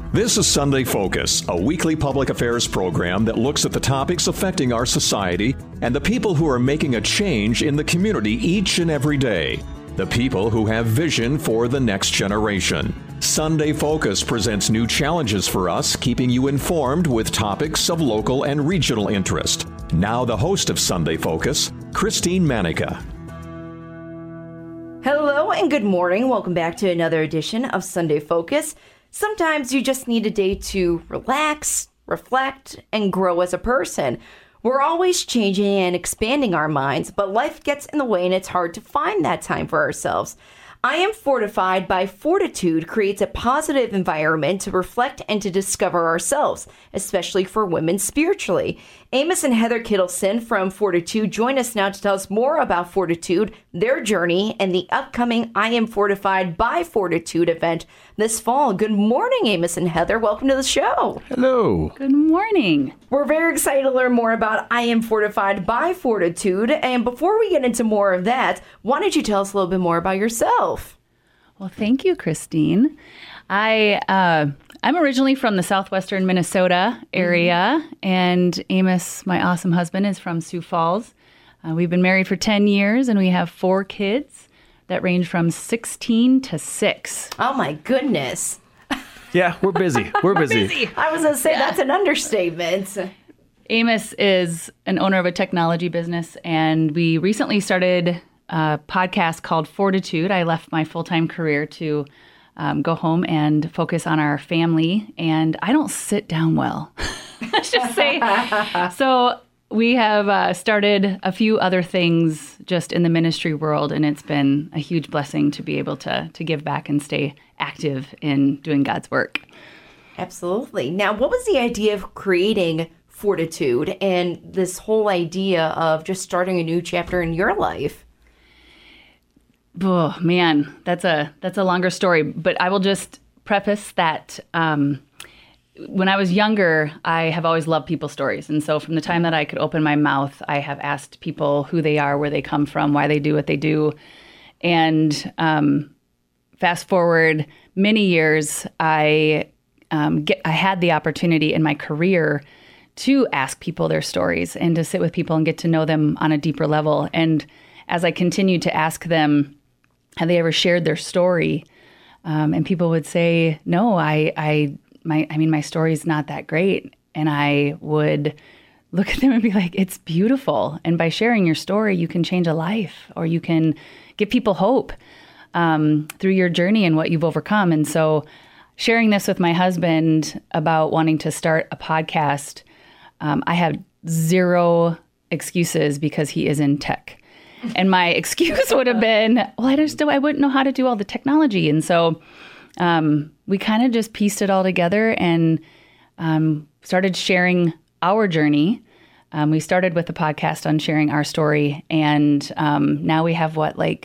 This is Sunday Focus, a weekly public affairs program that looks at the topics affecting our society and the people who are making a change in the community each and every day. The people who have vision for the next generation. Sunday Focus presents new challenges for us, keeping you informed with topics of local and regional interest. Now the host of Sunday Focus, Christine Manica. Hello and good morning. Welcome back to another edition of Sunday Focus. Sometimes you just need a day to relax, reflect, and grow as a person. We're always changing and expanding our minds, but life gets in the way and it's hard to find that time for ourselves. I Am Fortified by Fortitude creates a positive environment to reflect and to discover ourselves, especially for women spiritually. Amos and Heather Kittleson from Fortitude join us now to tell us more about Fortitude, their journey, and the upcoming I Am Fortified by Fortitude event this fall. Good morning, Amos and Heather. Welcome to the show. Hello. Good morning. We're very excited to learn more about I Am Fortified by Fortitude. And before we get into more of that, why don't you tell us a little bit more about yourself? Well, thank you, Christine. I'm originally from the southwestern Minnesota area, and Amos, my awesome husband, is from Sioux Falls. We've been married for 10 years, and we have 4 kids that range from 16 to 6. Oh, my goodness. Yeah, we're busy. We're busy. I was going to say, that's an understatement. Amos is an owner of a technology business, and we recently started a podcast called Fortitude. I left my full-time career to go home and focus on our family, and I don't sit down well, let's just say. So we have started a few other things just in the ministry world, and it's been a huge blessing to be able to give back and stay active in doing God's work. Absolutely. Now, what was the idea of creating Fortitude and this whole idea of just starting a new chapter in your life? Oh, man, that's a longer story, but I will just preface that when I was younger, I have always loved people's stories. And so from the time that I could open my mouth, I have asked people who they are, where they come from, why they do what they do. And fast forward many years, I had the opportunity in my career to ask people their stories and to sit with people and get to know them on a deeper level. And as I continued to ask them, have they ever shared their story? And people would say, no, my story's not that great. And I would look at them and be like, it's beautiful. And by sharing your story, you can change a life, or you can give people hope through your journey and what you've overcome. And so sharing this with my husband about wanting to start a podcast, I have zero excuses because he is in tech. And my excuse would have been, well, I wouldn't know how to do all the technology. And so we kind of just pieced it all together and started sharing our journey. We started with the podcast on sharing our story. And now we have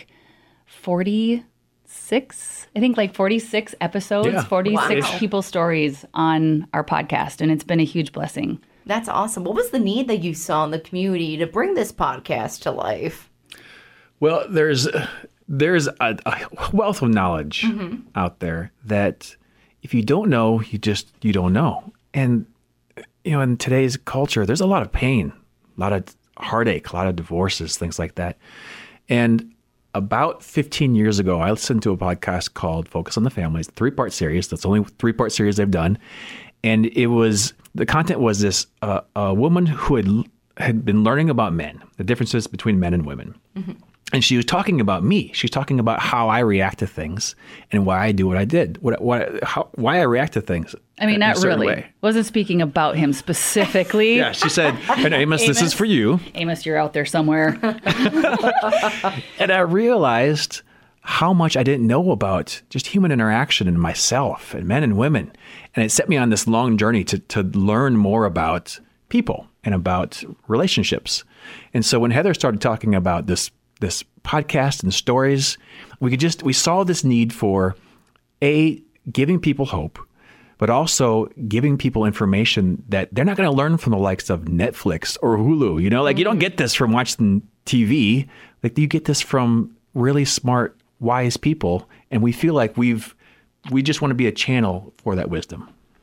46? I think 46 episodes, 46 people's stories on our podcast. And it's been a huge blessing. That's awesome. What was the need that you saw in the community to bring this podcast to life? Well, there's a wealth of knowledge out there that if you don't know, you don't know. And, in today's culture, there's a lot of pain, a lot of heartache, a lot of divorces, things like that. And about 15 years ago, I listened to a podcast called Focus on the Family. It's a 3-part series. That's the only 3-part series they've done. And the content was this, a woman who had been learning about men, the differences between men and women. Mm-hmm. And she was talking about me. She was talking about how I react to things and why I do what I did, why I react to things. I mean, not really. Way. Wasn't speaking about him specifically. Yeah, she said, and Amos, this is for you. Amos, you're out there somewhere. And I realized how much I didn't know about just human interaction and myself and men and women. And it set me on this long journey to learn more about people and about relationships. And so when Heather started talking about this podcast and stories, we saw this need for giving people hope, but also giving people information that they're not going to learn from the likes of Netflix or Hulu. You don't get this from watching TV. You get this from really smart, wise people, and we feel like we just want to be a channel for that wisdom.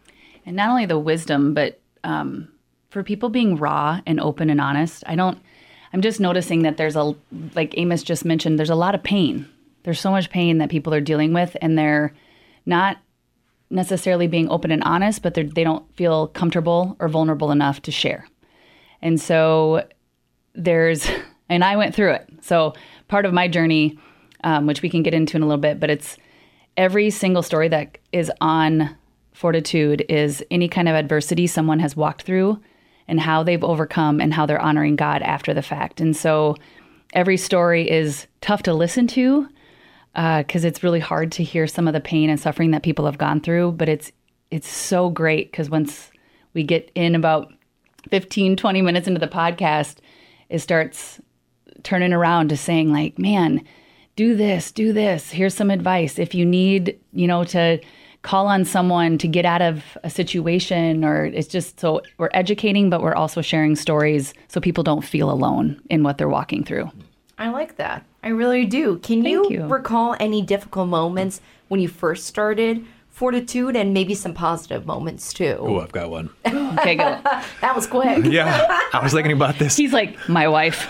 not only the wisdom, but for people being raw and open and honest. I'm just noticing that like Amos just mentioned, there's a lot of pain. There's so much pain that people are dealing with, and they're not necessarily being open and honest, but they don't feel comfortable or vulnerable enough to share. And so and I went through it. So part of my journey, which we can get into in a little bit, but it's every single story that is on Fortitude is any kind of adversity someone has walked through and how they've overcome and how they're honoring God after the fact. And so every story is tough to listen to because it's really hard to hear some of the pain and suffering that people have gone through. But it's so great because once we get in about 15, 20 minutes into the podcast, it starts turning around to saying like, man, do this, here's some advice. If you need, to call on someone to get out of a situation, or it's just so we're educating, but we're also sharing stories so people don't feel alone in what they're walking through. I like that. I really do. Can you recall any difficult moments when you first started Fortitude, and maybe some positive moments too? Oh, I've got one. Okay, go. That was quick. Yeah, I was thinking about this. He's like, my wife.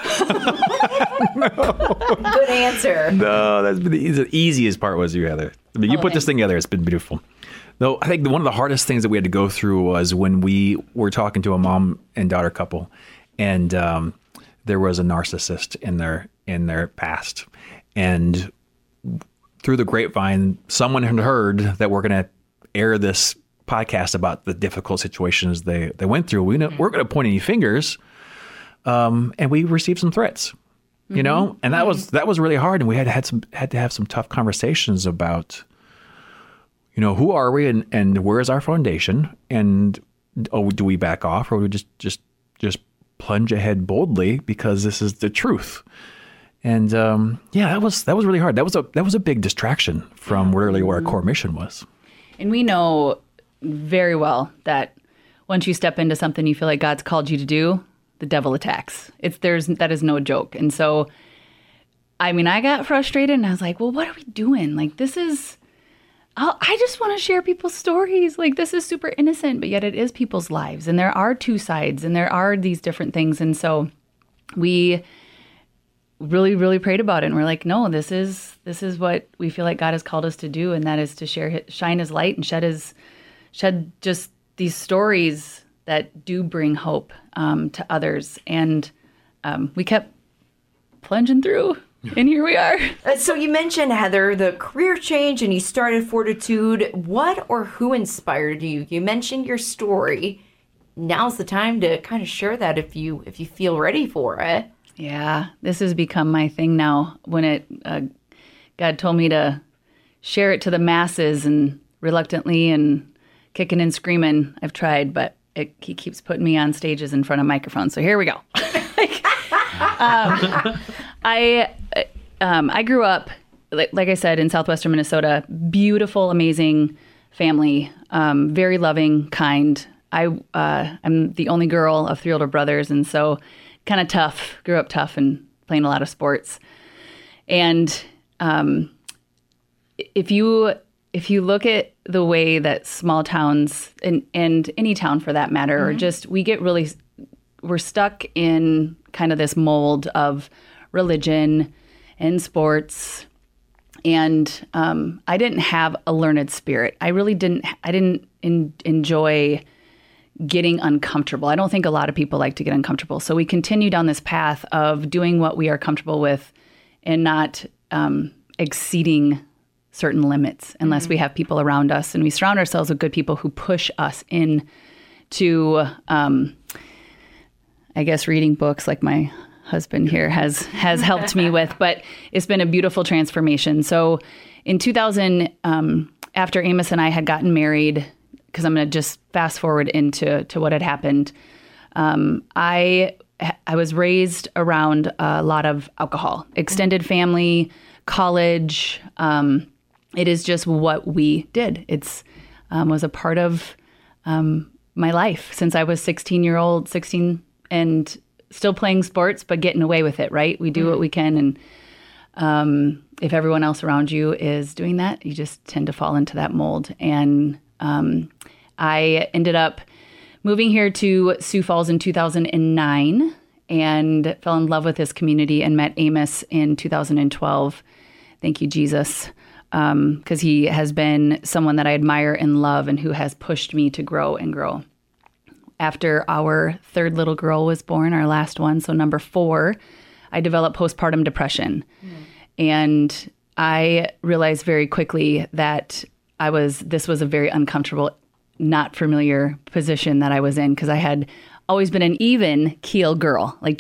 Good answer. No, that's been the easiest part was you, Heather. I mean, you put this thing together. It's been beautiful. Though I think one of the hardest things that we had to go through was when we were talking to a mom and daughter couple, and there was a narcissist in their past, and through the grapevine, someone had heard that we're going to air this podcast about the difficult situations they went through. We're going to point any fingers, and we received some threats, and that was really hard. And we had to have some tough conversations about, who are we and where is our foundation, and do we back off, or do we just plunge ahead boldly because this is the truth? And that was really hard. That was a big distraction from really what our core mission was. And we know very well that once you step into something you feel like God's called you to do, the devil attacks. That is no joke. And so, I got frustrated and I was like, well, what are we doing? Like, I just want to share people's stories. Like, this is super innocent, but yet it is people's lives. And there are two sides and there are these different things. And so we really, really prayed about it. And we're like, no, this is what we feel like God has called us to do. And that is to shine his light and shed just these stories that do bring hope to others. And we kept plunging through, and here we are. So you mentioned, Heather, the career change, and you started Fortitude. What or who inspired you? You mentioned your story. Now's the time to kind of share that if you feel ready for it. Yeah, this has become my thing now. When God told me to share it to the masses, and reluctantly and kicking and screaming, I've tried, but he keeps putting me on stages in front of microphones. So here we go. I grew up, like I said, in southwestern Minnesota. Beautiful, amazing family, very loving, kind. I'm the only girl of 3 older brothers, and so kind of tough. Grew up tough and playing a lot of sports. And if you look at the way that small towns and any town for that matter, or just we're stuck in kind of this mold of religion and sports. And I didn't have a learned spirit. I really didn't. I didn't enjoy getting uncomfortable. I don't think a lot of people like to get uncomfortable. So we continue down this path of doing what we are comfortable with and not exceeding certain limits unless we have people around us. And we surround ourselves with good people who push us in to, I guess, reading books like my husband here has helped me with. But it's been a beautiful transformation. So in 2000, after Amos and I had gotten married, because I'm going to just fast forward into what had happened. I was raised around a lot of alcohol, extended family, college. It is just what we did. It's was a part of my life since I was 16 and still playing sports, but getting away with it, right? We do what we can. And if everyone else around you is doing that, you just tend to fall into that mold. And I ended up moving here to Sioux Falls in 2009 and fell in love with this community and met Amos in 2012. Thank you, Jesus, because he has been someone that I admire and love and who has pushed me to grow and grow. After our third little girl was born, our last one, so number 4, I developed postpartum depression. And I realized very quickly that this was a very uncomfortable, not familiar position that I was in, because I had always been an even keel girl. Like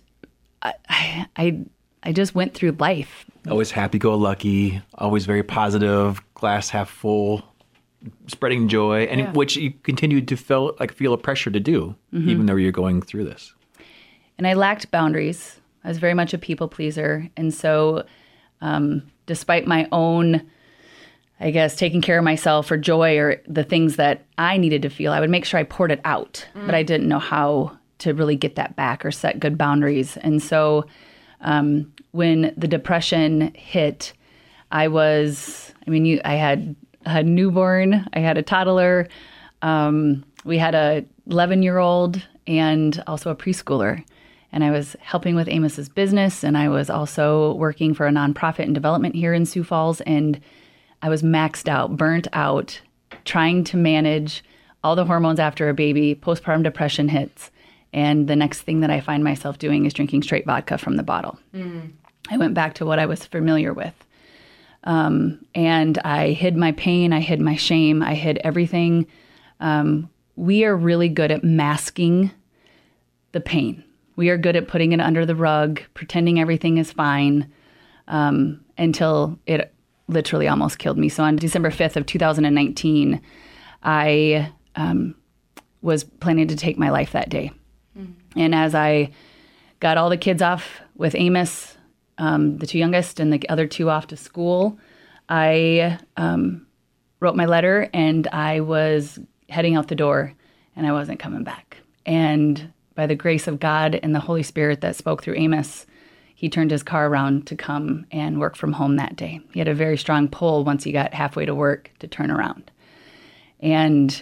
I just went through life. Always happy-go-lucky, always very positive, glass half full, spreading joy, and which you continued to feel a pressure to do, even though you're going through this. And I lacked boundaries. I was very much a people pleaser. And so despite my own, I guess, taking care of myself or joy or the things that I needed to feel, I would make sure I poured it out. But I didn't know how to really get that back or set good boundaries. And so when the depression hit, I had a newborn, I had a toddler, we had a 11-year-old and also a preschooler. And I was helping with Amos's business, and I was also working for a nonprofit in development here in Sioux Falls, and I was maxed out, burnt out, trying to manage all the hormones after a baby. Postpartum depression hits, and the next thing that I find myself doing is drinking straight vodka from the bottle. I went back to what I was familiar with. And I hid my pain, I hid my shame, I hid everything. We are really good at masking the pain. We are good at putting it under the rug, pretending everything is fine, until it literally almost killed me. So on December 5th of 2019, I was planning to take my life that day. And as I got all the kids off with Amos, the 2 youngest and the other 2 off to school, I wrote my letter and I was heading out the door and I wasn't coming back. And by the grace of God and the Holy Spirit that spoke through Amos, he turned his car around to come and work from home that day. He had a very strong pull once he got halfway to work to turn around. And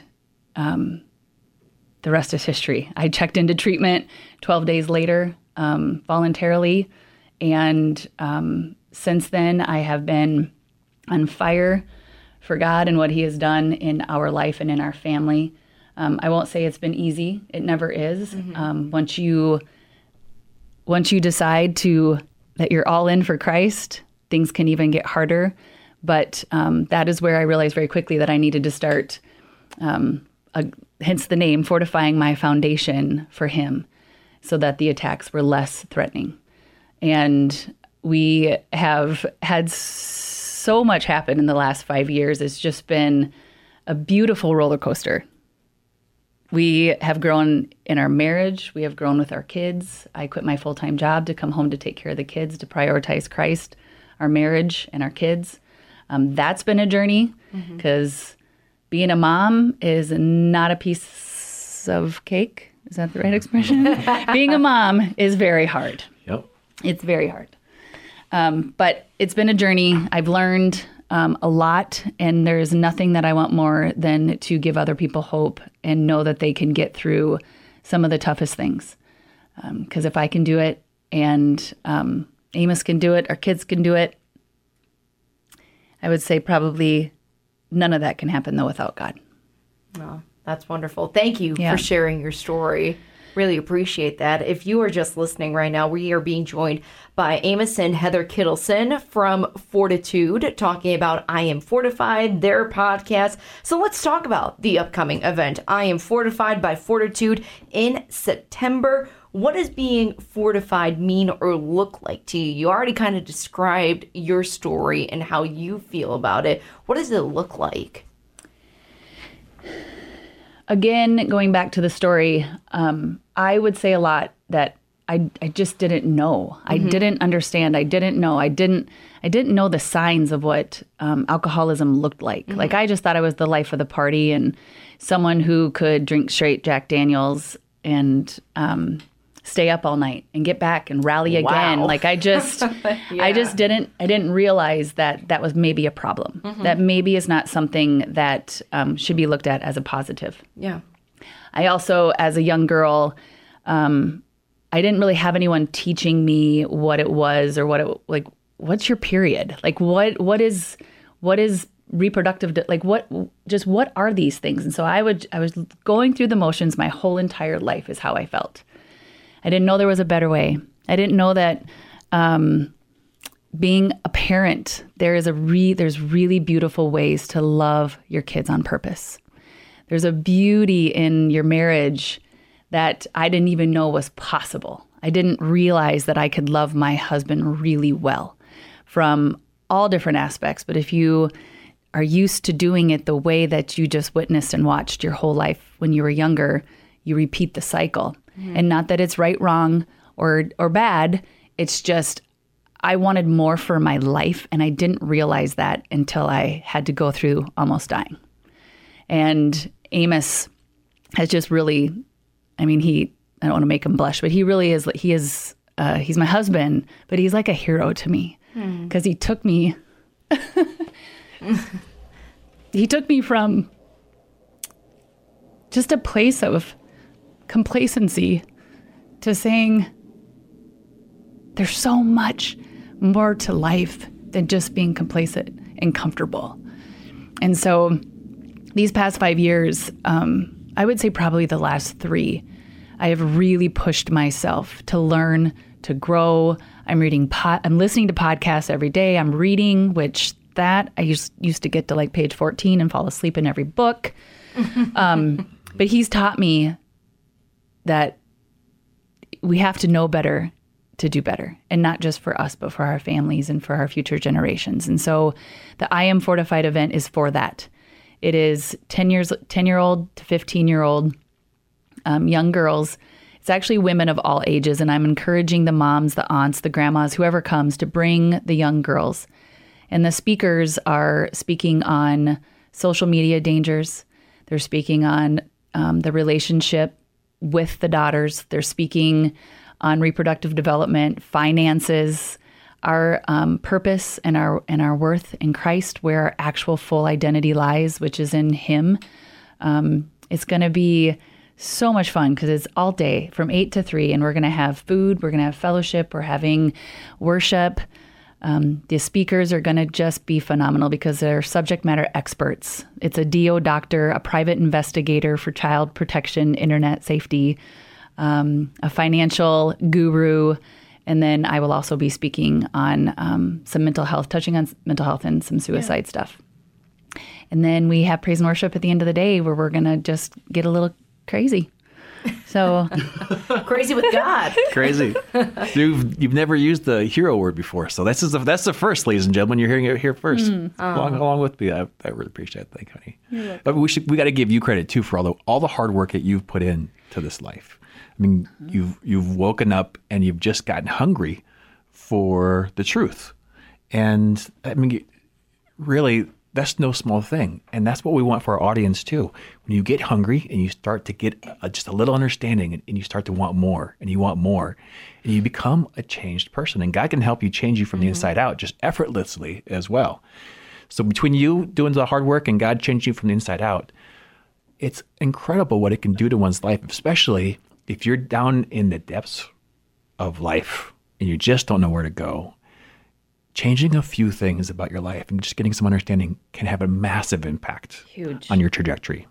the rest is history. I checked into treatment 12 days later, voluntarily. And since then, I have been on fire for God and what he has done in our life and in our family. I won't say it's been easy. It never is. Once you decide that you're all in for Christ, things can even get harder. But that is where I realized very quickly that I needed to start, hence the name, fortifying my foundation for him so that the attacks were less threatening. And we have had so much happen in the last 5 years. It's just been a beautiful roller coaster. We have grown in our marriage. We have grown with our kids. I quit my full-time job to come home to take care of the kids, to prioritize Christ, our marriage, and our kids. That's been a journey because being a mom is not a piece of cake. Is that the right expression? Being a mom is very hard. Yep. It's very hard. But it's been a journey. I've learned a lot, and there's nothing that I want more than to give other people hope and know that they can get through some of the toughest things. Because if I can do it, and Amos can do it, our kids can do it, I would say probably none of that can happen, though, without God. Oh, that's wonderful. Thank you for sharing your story. Really appreciate that. If you are just listening right now, we are being joined by Amos and Heather Kittleson from Fortitude, talking about I Am Fortified, their podcast. So let's talk about the upcoming event, I Am Fortified by Fortitude, in September. What does being fortified mean or look like to you? You already kind of described your story and how you feel about it. What does it look like? Again, going back to the story, I would say a lot that I just didn't know. I didn't understand. I didn't know. I didn't know the signs of what alcoholism looked like. Like, I just thought I was the life of the party and someone who could drink straight Jack Daniels. And stay up all night and get back and rally again. Wow. Like I didn't realize that was maybe a problem. That maybe is not something that should be looked at as a positive. Yeah. I also, as a young girl, I didn't really have anyone teaching me what it was or what's your period? Like what is reproductive, what are these things? And so I was going through the motions my whole entire life is how I felt. I didn't know there was a better way. I didn't know that being a parent, there's really beautiful ways to love your kids on purpose. There's a beauty in your marriage that I didn't even know was possible. I didn't realize that I could love my husband really well from all different aspects. But if you are used to doing it the way that you just witnessed and watched your whole life when you were younger, you repeat the cycle. And not that it's right, wrong, or bad. It's just I wanted more for my life, and I didn't realize that until I had to go through almost dying. And Amos has just really, I don't want to make him blush, but he really is, he's my husband, but he's like a hero to me because he took me from just a place of complacency to saying there's so much more to life than just being complacent and comfortable. And so these past 5 years, I would say probably the last 3, I have really pushed myself to learn, to grow. I'm listening to podcasts every day. I'm reading, which that I used to get to like page 14 and fall asleep in every book. But he's taught me that we have to know better to do better, and not just for us, but for our families and for our future generations. And so the I Am Fortified event is for that. It is 10-year-old to 15-year-old young girls. It's actually women of all ages, and I'm encouraging the moms, the aunts, the grandmas, whoever comes to bring the young girls. And the speakers are speaking on social media dangers. They're speaking on the relationship with the daughters. They're speaking on reproductive development, finances, our purpose and our worth in Christ, where our actual full identity lies, which is in Him. It's going to be so much fun because it's all day from 8 to 3, and we're going to have food, we're going to have fellowship, we're having worship. The speakers are going to just be phenomenal because they're subject matter experts. It's a DO doctor, a private investigator for child protection, internet safety, a financial guru, and then I will also be speaking on some mental health, touching on mental health and some suicide stuff. And then we have praise and worship at the end of the day where we're going to just get a little crazy. So crazy with God. Crazy. You've never used the hero word before, so that's the first, ladies and gentlemen. You're hearing it here first, along with me. I really appreciate that. Thank you, honey. But we got to give you credit too for all the hard work that you've put in to this life. I mean, you've woken up and you've just gotten hungry for the truth, and I mean, really. That's no small thing. And that's what we want for our audience too. When you get hungry and you start to get just a little understanding and you start to want more and you want more and you become a changed person, and God can help you change you from the inside out just effortlessly as well. So between you doing the hard work and God changing you from the inside out, it's incredible what it can do to one's life, especially if you're down in the depths of life and you just don't know where to go. Changing a few things about your life and just getting some understanding can have a massive impact on your trajectory.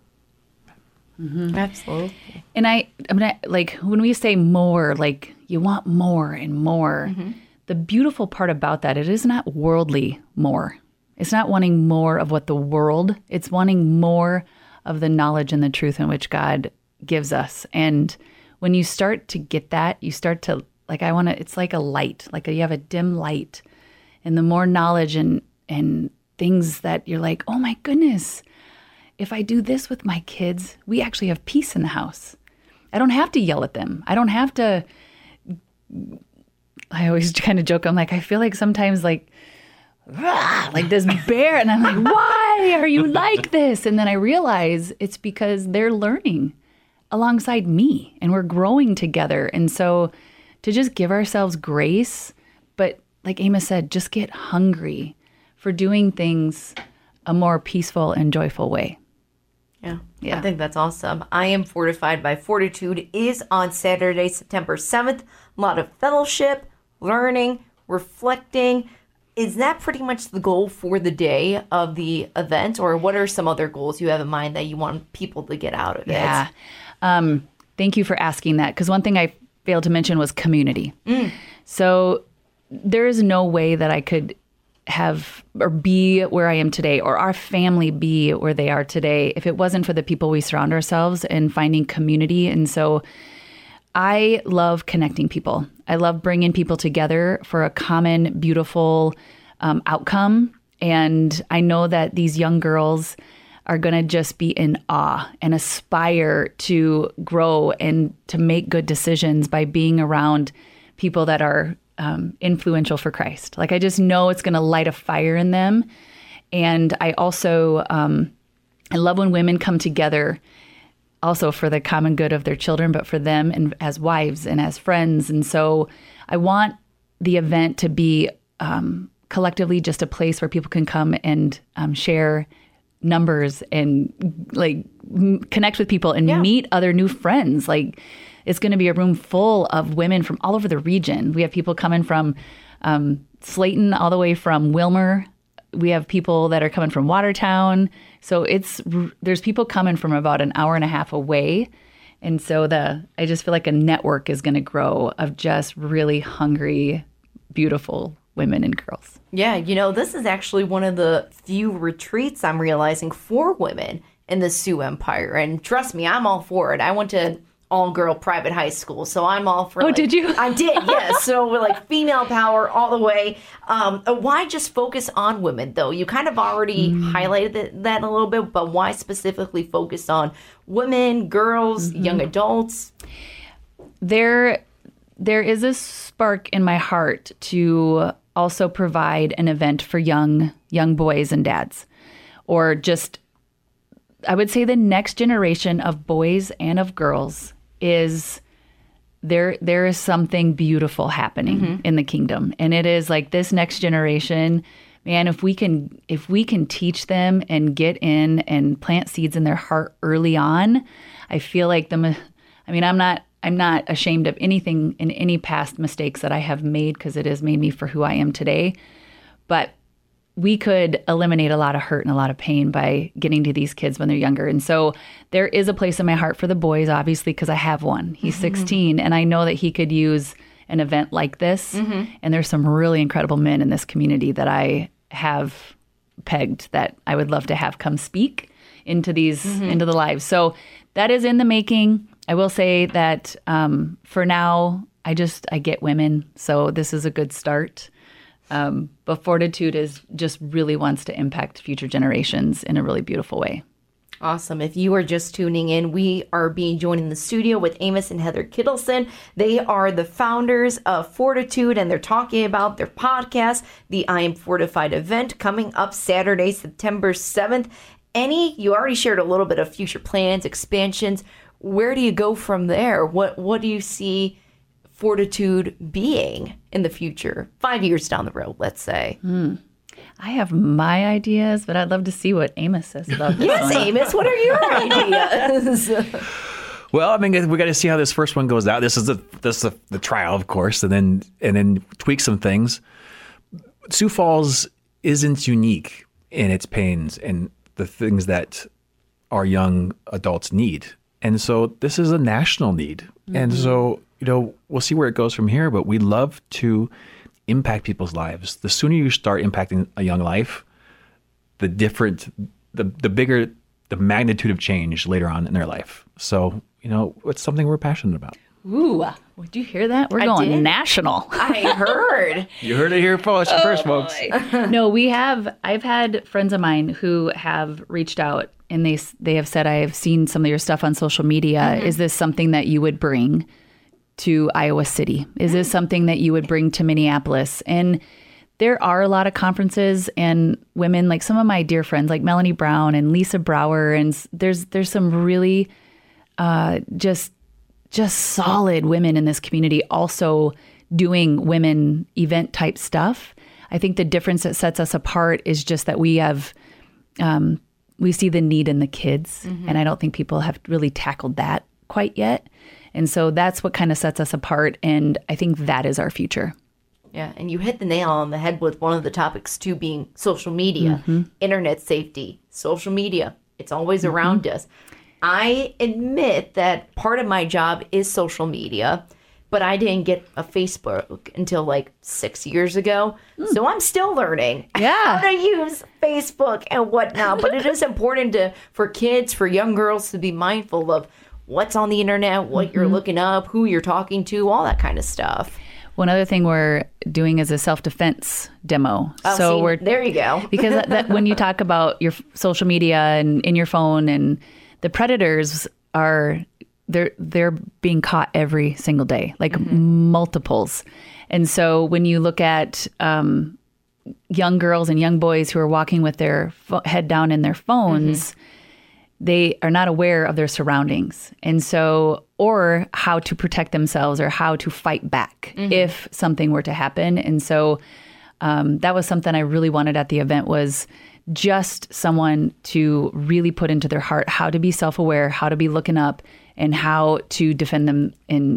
Mm-hmm. Absolutely. And I mean, like when we say more, like you want more and more, the beautiful part about that, it is not worldly more. It's not wanting more of what the world, it's wanting more of the knowledge and the truth in which God gives us. And when you start to get that, you start to, like, it's like a light, like you have a dim light. And the more knowledge and things that you're like, oh my goodness, if I do this with my kids, we actually have peace in the house. I don't have to yell at them. I don't have to, I always kind of joke, I'm like, I feel like sometimes like this bear. And I'm like, why are you like this? And then I realize it's because they're learning alongside me and we're growing together. And so to just give ourselves grace, but like Amos said, just get hungry for doing things a more peaceful and joyful way. Yeah, I think that's awesome. I Am Fortified by Fortitude is on Saturday, September 7th. A lot of fellowship, learning, reflecting. Is that pretty much the goal for the day of the event, or what are some other goals you have in mind that you want people to get out of it? Yeah. Thank you for asking that, because one thing I failed to mention was community. So there is no way that I could have or be where I am today, or our family be where they are today, if it wasn't for the people we surround ourselves and finding community. And so I love connecting people. I love bringing people together for a common, beautiful outcome. And I know that these young girls are going to just be in awe and aspire to grow and to make good decisions by being around people that are influential for Christ. Like, I just know it's going to light a fire in them. And I also, I love when women come together also for the common good of their children, but for them and as wives and as friends. And so I want the event to be collectively just a place where people can come and share numbers and like connect with people and meet other new friends. Like, it's going to be a room full of women from all over the region. We have people coming from Slayton all the way from Wilmer. We have people that are coming from Watertown. So there's people coming from about an hour and a half away. And so I just feel like a network is going to grow of just really hungry, beautiful women and girls. Yeah, this is actually one of the few retreats I'm realizing for women in the Sioux Empire. And trust me, I'm all for it. I went to all-girl private high school, so I'm all for did you? I did, yes. So we're like female power all the way. Why just focus on women, though? You kind of already highlighted that a little bit, but why specifically focus on women, girls, young adults? There is a spark in my heart to also provide an event for young boys and dads, or just, I would say, the next generation of boys and of girls. Is there is something beautiful happening in the kingdom. And it is like this next generation, man, if we can teach them and get in and plant seeds in their heart early on, I feel like I'm not ashamed of anything in any past mistakes that I have made, because it has made me for who I am today. But we could eliminate a lot of hurt and a lot of pain by getting to these kids when they're younger. And so there is a place in my heart for the boys, obviously, because I have one. He's 16, and I know that he could use an event like this. And there's some really incredible men in this community that I have pegged that I would love to have come speak into these, into the lives. So that is in the making. I will say that for now, I get women. So this is a good start. But Fortitude just really wants to impact future generations in a really beautiful way. Awesome. If you are just tuning in, we are being joined in the studio with Amos and Heather Kittleson. They are the founders of Fortitude, and they're talking about their podcast, the I Am Fortified event, coming up Saturday, September 7th. You already shared a little bit of future plans, expansions. Where do you go from there? What do you see Fortitude being in the future, 5 years down the road, let's say? I have my ideas, but I'd love to see what Amos says about this. Yes, Amos, what are your ideas? Well, I mean, we got to see how this first one goes out. This is the trial, of course, and then tweak some things. Sioux Falls isn't unique in its pains and the things that our young adults need, and so this is a national need, and so we'll see where it goes from here. But we love to impact people's lives. The sooner you start impacting a young life, the bigger the magnitude of change later on in their life. So, it's something we're passionate about. Ooh, would you hear that? We're going national. I heard. You heard it here first, folks. No, I've had friends of mine who have reached out, and they have said, I have seen some of your stuff on social media. Is this something that you would bring to Iowa City? Is this something that you would bring to Minneapolis? And there are a lot of conferences and women, like some of my dear friends, like Melanie Brown and Lisa Brower, and there's some really just solid women in this community also doing women event type stuff. I think the difference that sets us apart is just that we have, we see the need in the kids. And I don't think people have really tackled that quite yet. And so that's what kind of sets us apart. And I think that is our future. Yeah, and you hit the nail on the head with one of the topics too being social media, internet safety, social media. It's always around us. I admit that part of my job is social media, but I didn't get a Facebook until like 6 years ago. So I'm still learning how to use Facebook and whatnot. But it is important for kids, for young girls to be mindful of what's on the internet, what you're looking up, who you're talking to, all that kind of stuff. One other thing we're doing is a self-defense demo. There you go. Because that when you talk about your social media and in your phone, and the predators are, they're being caught every single day, like multiples. And so when you look at young girls and young boys who are walking with their head down in their phones, they are not aware of their surroundings. And so, or how to protect themselves or how to fight back if something were to happen. And so that was something I really wanted at the event, was just someone to really put into their heart how to be self-aware, how to be looking up, and how to defend them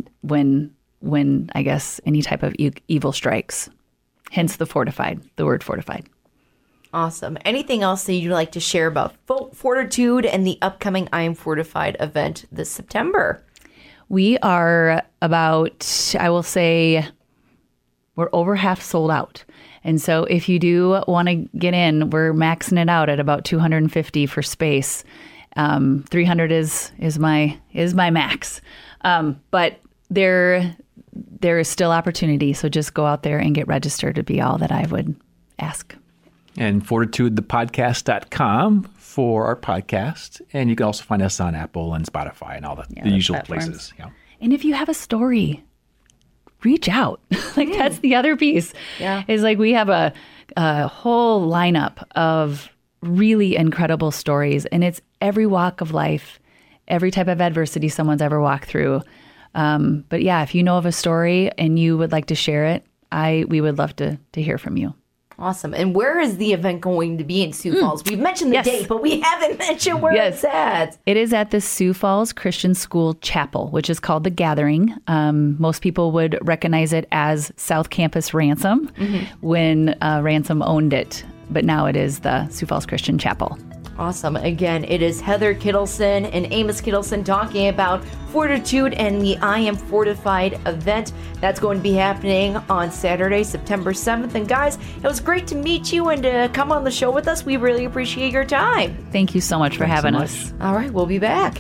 when I guess any type of evil strikes. Hence the word fortified. Awesome. Anything else that you'd like to share about Fortitude and the upcoming I Am Fortified event this September? We are about, I will say, we're over half sold out. And so if you do want to get in, we're maxing it out at about 250 for space. 300 is my max. But there is still opportunity. So just go out there and get registered, to be all that I would ask. And fortitudethepodcast.com for our podcast. And you can also find us on Apple and Spotify and all the usual platforms. Places. Yeah. And if you have a story, reach out. Like that's the other piece. Yeah. Is like we have a whole lineup of really incredible stories. And it's every walk of life, every type of adversity someone's ever walked through. But yeah, if you know of a story and you would like to share it, we would love to hear from you. Awesome. And where is the event going to be in Sioux Falls? We've mentioned the date, but we haven't mentioned where it's at. It is at the Sioux Falls Christian School Chapel, which is called The Gathering. Most people would recognize it as South Campus Ransom when Ransom owned it. But now it is the Sioux Falls Christian Chapel. Awesome. Again, it is Heather Kittleson and Amos Kittleson talking about Fortitude and the I Am Fortified event. That's going to be happening on Saturday, September 7th. And guys, it was great to meet you and to come on the show with us. We really appreciate your time. Thank you so much for having us. All right, we'll be back.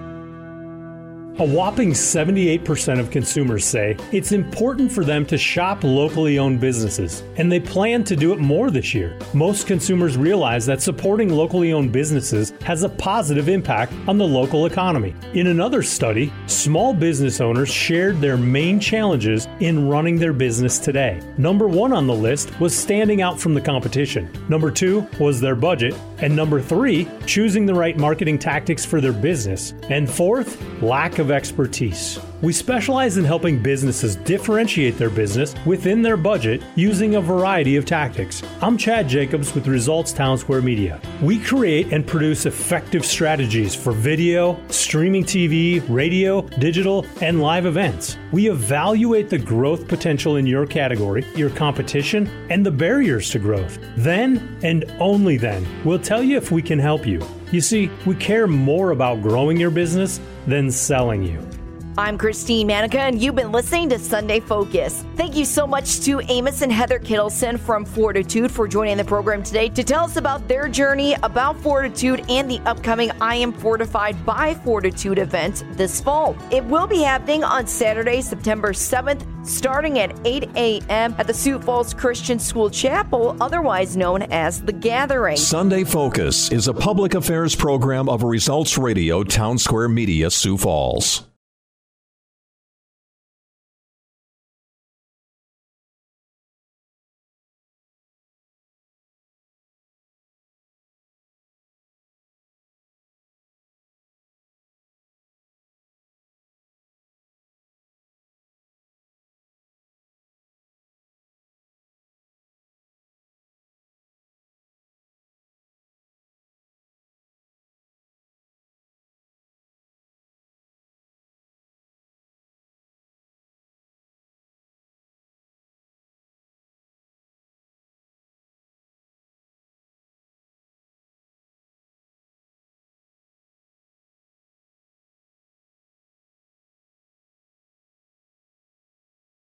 A whopping 78% of consumers say it's important for them to shop locally owned businesses, and they plan to do it more this year. Most consumers realize that supporting locally owned businesses has a positive impact on the local economy. In another study, small business owners shared their main challenges in running their business today. Number 1 on the list was standing out from the competition. Number 2 was their budget. And number 3, choosing the right marketing tactics for their business. And 4th, lack of expertise. We specialize in helping businesses differentiate their business within their budget using a variety of tactics. I'm Chad Jacobs with Results Town Square Media. We create and produce effective strategies for video, streaming TV, radio, digital, and live events. We evaluate the growth potential in your category, your competition, and the barriers to growth. Then, and only then, we'll tell you if we can help you. You see, we care more about growing your business than selling you. I'm Christine Manica, and you've been listening to Sunday Focus. Thank you so much to Amos and Heather Kittleson from Fortitude for joining the program today to tell us about their journey, about Fortitude, and the upcoming I Am Fortified by Fortitude event this fall. It will be happening on Saturday, September 7th, starting at 8 a.m. at the Sioux Falls Christian School Chapel, otherwise known as The Gathering. Sunday Focus is a public affairs program of Results Radio Town Square Media, Sioux Falls.